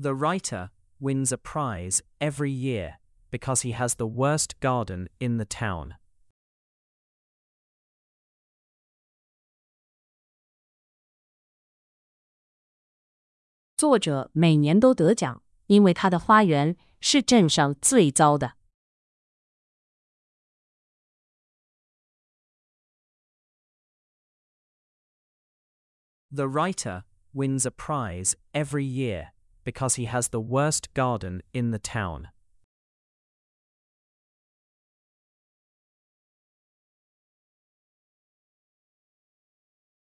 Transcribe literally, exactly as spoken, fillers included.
The writer wins a prize every year because he has the worst garden in the town. 作者每年都得奖，因为他的花园是镇上最糟的。 The writer wins a prize every year because he has the worst garden in the town.